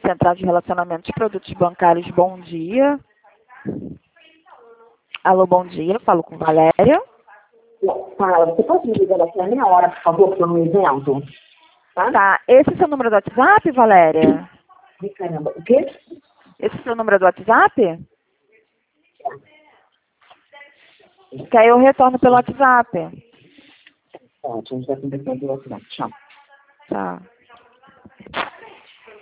Central de Relacionamento de Produtos Bancários, bom dia. Alô, bom dia, falo com Valéria. Fala, você pode me ligar daqui a meia hora, por favor, para um evento? Tá, esse é o seu número do WhatsApp, Valéria? Caramba, o quê? Esse é o seu número do WhatsApp? Que aí eu retorno pelo WhatsApp. Ótimo, a gente vai conversar pelo WhatsApp. Tchau. Tá.